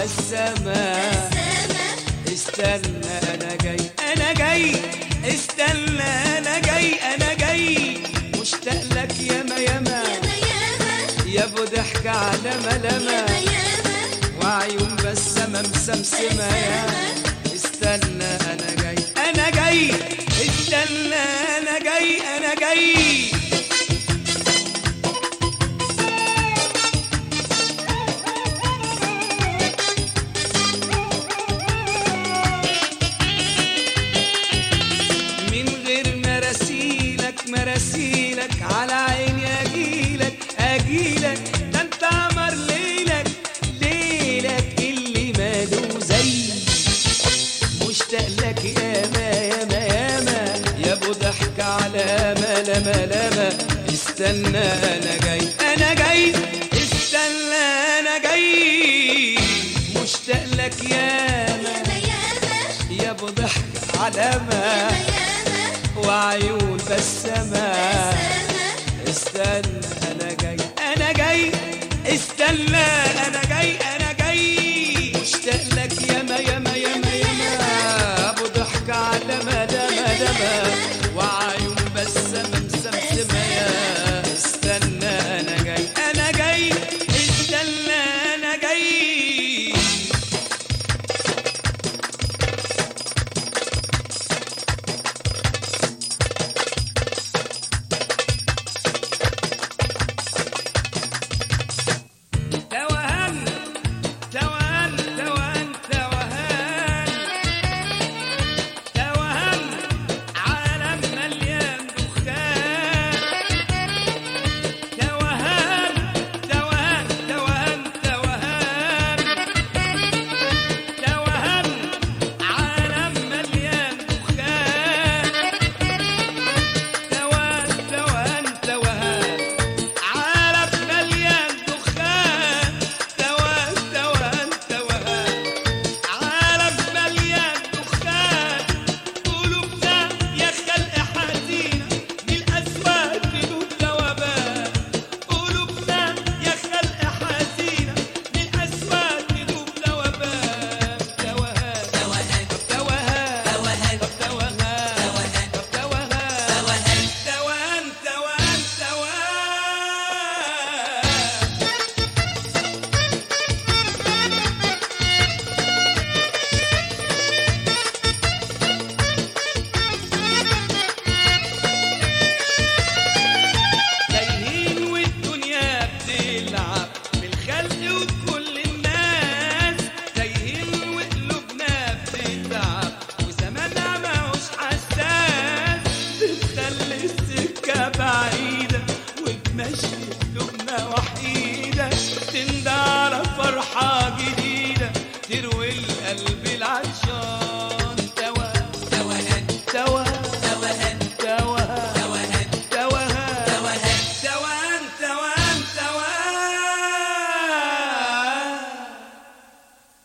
بسامة استنى انا جاي انا جاي استنى انا جاي انا جاي مشتاق لك ياما ياما يا ابو ضحك على ملامة وعيون بسامة مسمسمة يا استنى انا جاي انا جاي استنى انا جاي انا جاي مراسيلك على عيني اجيلك اجيلك ده انت عمر ليلك ليلك اللي ماله زي مشتاق لك ياما ياما ياما يا ابو ضحك على ملامة لامة استنى انا جاي انا جاي استنى انا جاي مشتاق لك ياما يا ابو ضحك على وعيون بسامة استنى انا جاي انا جاي استنى انا جاي انا